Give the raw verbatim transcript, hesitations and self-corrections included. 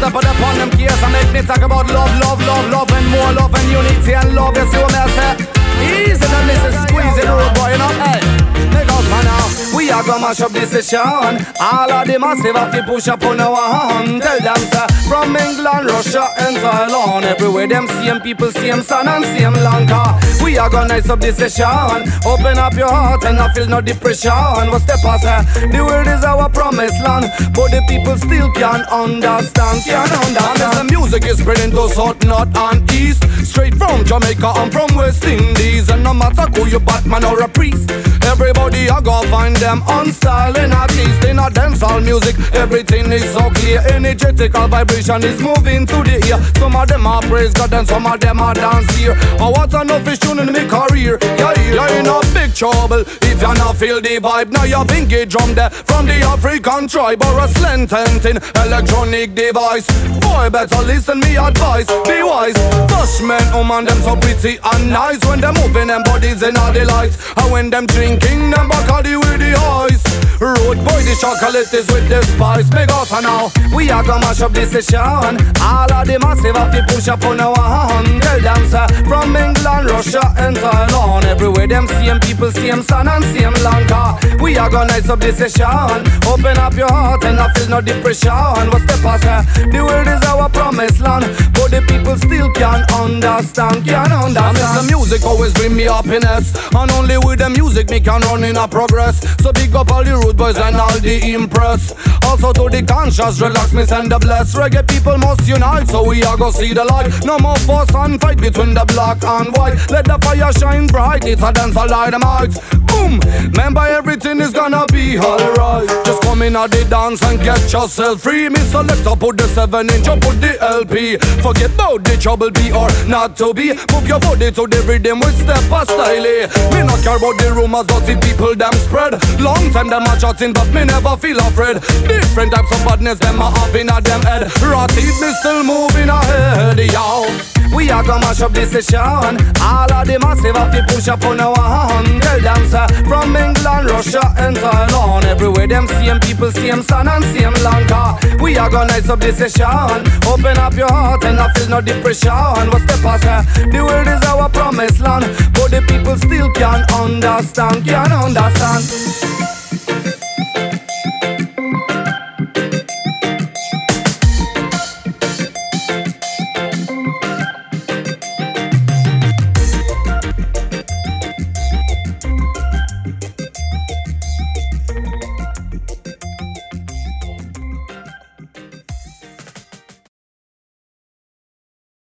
step on upon them case and make me talk about love, love, love, love and more love and unity and love. You see what me I say? Easy than this is squeezing road boy, you know. Hey, make us for now. We are gonna mash up this session. All of the massive have to push up on our hand. Tell them sir, from England, Russia and Thailand, everywhere them same people, same sun and same Lanka. We are gonna nice up this session. Open up your heart and not feel no depression. What's the past? The world is our promised land, but the people still can't understand. Can't understand. And the music is spreading to south, north and east, straight from Jamaica and from West Indies. And no matter who you Batman or a priest, everybody I go find them on style. And at least in a dancehall music, everything is so clear. Energetical vibration is moving to the ear. Some of them are praise God and some of them are dance here. Oh, what an office tune in my career. Yeah, you're in a big trouble if you not feel the vibe. Now you're bingy drum there from the African tribe or a slant tentin electronic device. Boy, better listen me advice. Be wise. Bush men, oh man, them so pretty and nice when them moving them bodies in all the lights. And when them drinking them Bacardi with the ice. Road boy, the chocolate is with the spice. Big us now, we are gonna mash up this session. All of the massive have to push up on our hand. Tell them sir, from England, Russia and Thailand, everywhere them same people, same sun and same Lanka. We are gonna nice up this session. Open up your heart and not feel no depression. What's the past? The world is our promised land, but the people still can't understand. Can't understand. And the music always bring me happiness, and only with the music me can run in a progress. So big up all the rude boys and all the impress. Also to the conscious, relax me send the bless. Reggae people must unite, so we are gonna see the light. No more fuss and fight between the black and white. Let the fire shine bright, it's a dance all dynamite. Boom, remember everything is gonna be alright. Just come in at the dance and get yourself free. Me selector put the seven inch up, put the L P. Forget about the trouble be or not to be. Move your body to the rhythm with step a style. Me not care about the rumors that the people them spread. Long time them a chatting but me never feel afraid. Different types of badness them a have in a them head. Ratted me still moving ahead, yo. We are gonna mash up this session. All of the massive have to push up on our hand. Tell them sir, from England, Russia and Thailand, everywhere them same people, same sun and same Lanka. We are gonna nice up this session. Open up your heart and not feel no depression. What's the past? The world is our promised land, but the people still can't understand. Can't understand.